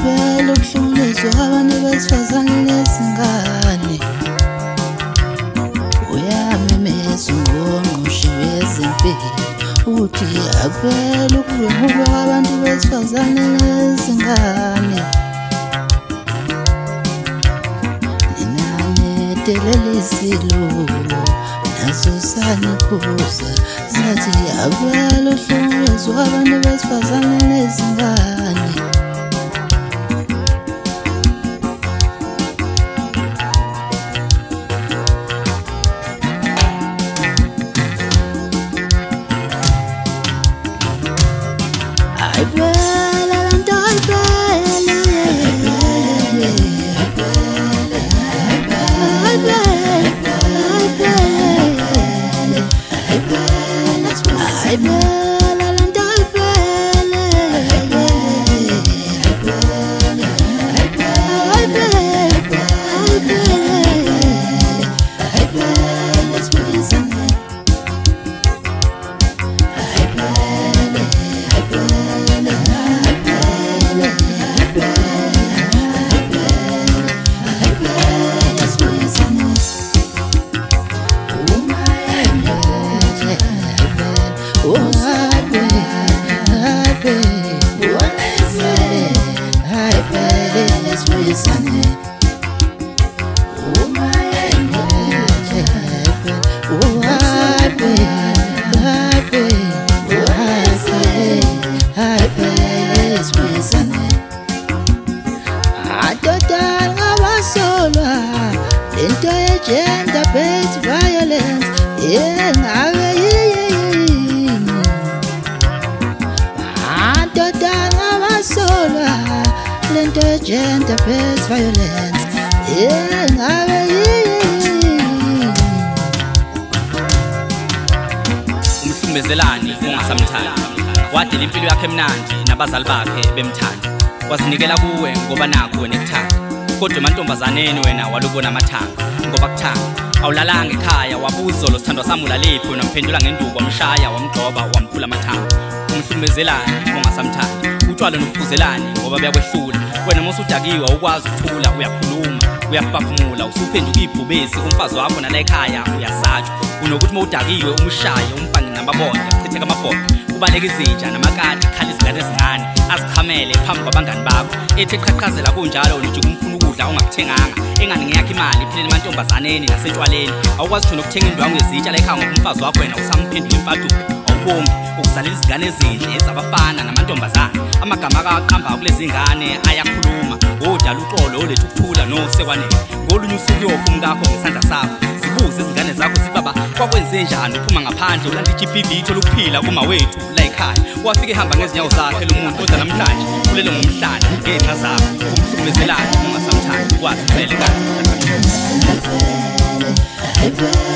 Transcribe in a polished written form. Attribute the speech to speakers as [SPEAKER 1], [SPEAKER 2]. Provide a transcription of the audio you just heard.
[SPEAKER 1] phela ukuhlukunyezwa abantu besifazane nezingane. Uyamemeza ungqongqoshe wezempilo uthi phela ukudlwengulwa kwabantu besifazane nezingane. Ninanyethelela isilulu naso saniphuza zathi phela ukuhlukunyezwa kwabantu besifazane nezingane. Gender-based violence, gender-based violence,
[SPEAKER 2] umhlukumezelani ungasamthandi wadela impilo yakhe emnandi nabazali bakhe bemthanda wazinikela kuwe ngoba nakho wena ekuthanda kodwa amantombazaneni wena walubona amathanga ngoba kuthanda awulalanga ekhaya wabuzo lo sithandwa sami ulaliphi wena mphendula ngenduku wamshaya wamgcoba wamphula amathanga umhlukumezelani ungasamthandi utshwala nokuphuzelani ngoba buyakwehlula wena mosudakiwe ukwazi ukuthula uyakhuluma uyaphefumula usuphenduka ibhubesi umfazi wakho nala ekhaya uyasatshwa unokuthi mawudakiwe umshaye umpange namabonde uchitheka amabonde ubaleka izinja namakati khala izingane ezincane azikhamele phambi kwabangani bakho ethi eqhaqhazela kunjalo nje kumfuna ukudla ongakuthenganga engane ngeyakhe imali iphilele emantombazaneni nasentshwaleni awukwazi thina ukuthenga indwangu yezitsha la ekhaya ngoba umfazi wakho wena usamphendula imfaduko awubongi ukuzalela izingane ezinhle ezabafana namantombazane amagama akaqamba kulezi ngane ayakhuluma odala uxolo olethu ukuthula nosekwanele ngolunye usuku yofu umkakho ngesandla sakho zibuze izingane zakho zibaba kwakwenze njani uphuma ngaphandle ulanda iGBV ithola ukuphila kuma wethu la ekhaya wafika ehamba ngezinyawo zakhe lo muntu kodwa namhlanje kulele ngomhlanje ngenxa zakho umhlukumezelani ungasamthandi ukwazi vele kanti